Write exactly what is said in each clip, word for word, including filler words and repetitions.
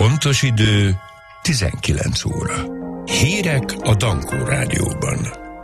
pontos idő tizenkilenc óra. Hírek a Dankó Rádióban.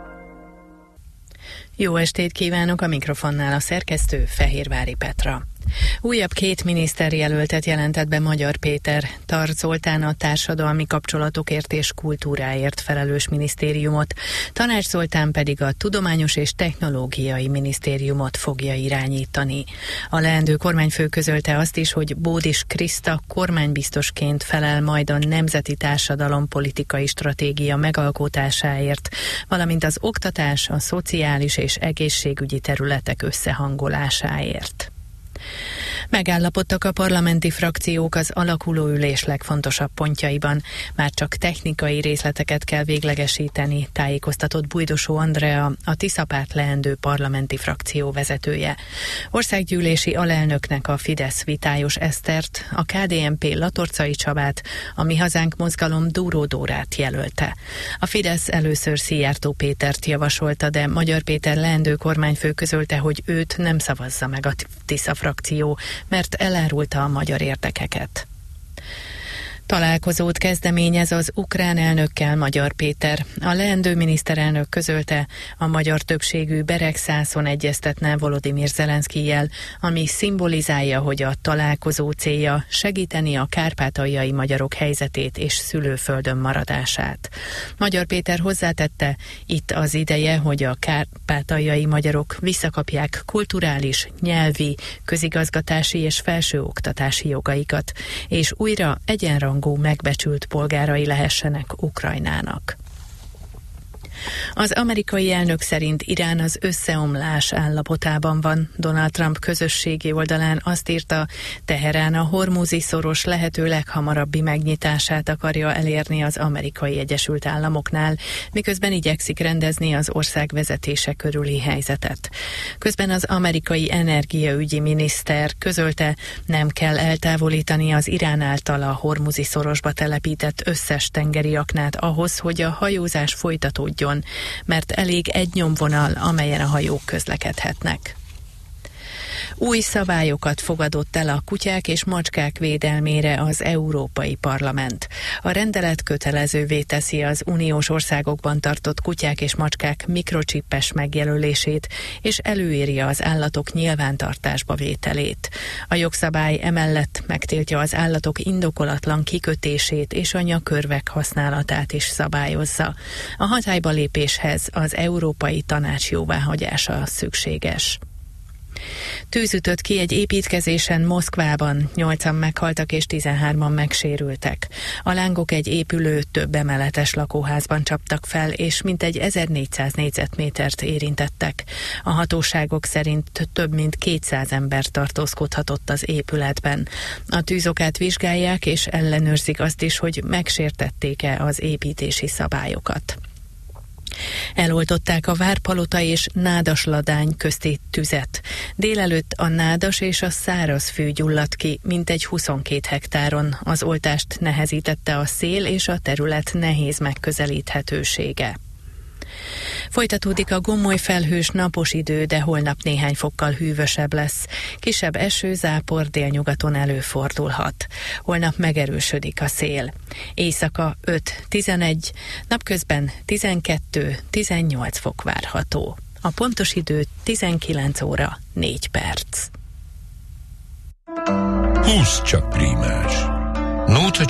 Jó estét kívánok, a mikrofonnál a szerkesztő Fehérvári Petra. Újabb két miniszterjelöltet jelentett be Magyar Péter. Tarts Zoltán a társadalmi kapcsolatokért és kultúráért felelős minisztériumot, Tanács Zoltán pedig a tudományos és technológiai minisztériumot fogja irányítani. A leendő kormányfő közölte azt is, hogy Bódis Kriszta kormánybiztosként felel majd a nemzeti társadalompolitikai stratégia megalkotásáért, valamint az oktatás, a szociális és egészségügyi területek összehangolásáért. Megállapodtak a parlamenti frakciók az alakuló ülés legfontosabb pontjaiban. Már csak technikai részleteket kell véglegesíteni, tájékoztatott Bujdosó Andrea, a Tiszapárt leendő parlamenti frakció vezetője. Országgyűlési alelnöknek a Fidesz Vitályos Esztert, a ká dé en pé Latorcai Csabát, a Mi Hazánk mozgalom Dúró Dórát jelölte. A Fidesz először Szijjártó Pétert javasolta, de Magyar Péter leendő kormányfő közölte, hogy őt nem szavazza meg a Tisza frakció, mert elárulta a magyar érdekeket. Találkozót kezdeményez az ukrán elnökkel Magyar Péter. A leendő miniszterelnök közölte, a magyar többségű Beregszászon egyeztetne Volodymyr Zelenszkijjel, ami szimbolizálja, hogy a találkozó célja segíteni a kárpátaljai magyarok helyzetét és szülőföldön maradását. Magyar Péter hozzátette, itt az ideje, hogy a kárpátaljai magyarok visszakapják kulturális, nyelvi, közigazgatási és felsőoktatási jogaikat, és újra egyenrangú megbecsült polgárai lehessenek Ukrajnának. Az amerikai elnök szerint Irán az összeomlás állapotában van. Donald Trump közösségi oldalán azt írta, Teherán a hormuzi szoros lehető leghamarabbi megnyitását akarja elérni az Amerikai Egyesült Államoknál, miközben igyekszik rendezni az ország vezetése körüli helyzetet. Közben az amerikai energiaügyi miniszter közölte, nem kell eltávolítani az Irán által a hormuzi szorosba telepített összes tengeri aknát ahhoz, hogy a hajózás folytatódjon, mert elég egy nyomvonal, amelyen a hajók közlekedhetnek. Új szabályokat fogadott el a kutyák és macskák védelmére az Európai Parlament. A rendelet kötelezővé teszi az uniós országokban tartott kutyák és macskák mikrocsippes megjelölését, és előírja az állatok nyilvántartásba vételét. A jogszabály emellett megtiltja az állatok indokolatlan kikötését és a nyakörvek használatát is szabályozza. A hatályba lépéshez az Európai Tanács jóváhagyása szükséges. Tűz ütött ki egy építkezésen Moszkvában, nyolcan meghaltak és tizenhárman megsérültek. A lángok egy épülő, több emeletes lakóházban csaptak fel, és mintegy ezernégyszáz négyzetmétert érintettek. A hatóságok szerint több mint kétszáz ember tartózkodhatott az épületben. A tűzokát vizsgálják, és ellenőrzik azt is, hogy megsértették-e az építési szabályokat. Eloltották a Várpalota és Nádasladány közti tüzet. Délelőtt a nádas és a szárazfű gyulladt ki mintegy huszonkét hektáron. Az oltást nehezítette a szél és a terület nehéz megközelíthetősége. Folytatódik a gomoly felhős napos idő, de holnap néhány fokkal hűvösebb lesz. Kisebb eső, zápor délnyugaton előfordulhat. Holnap megerősödik a szél. Éjszaka öt-tizenegy, napközben tizenkettő-tizennyolc fok várható. A pontos idő tizenkilenc óra négy perc. Húsz csak prímás. Nóta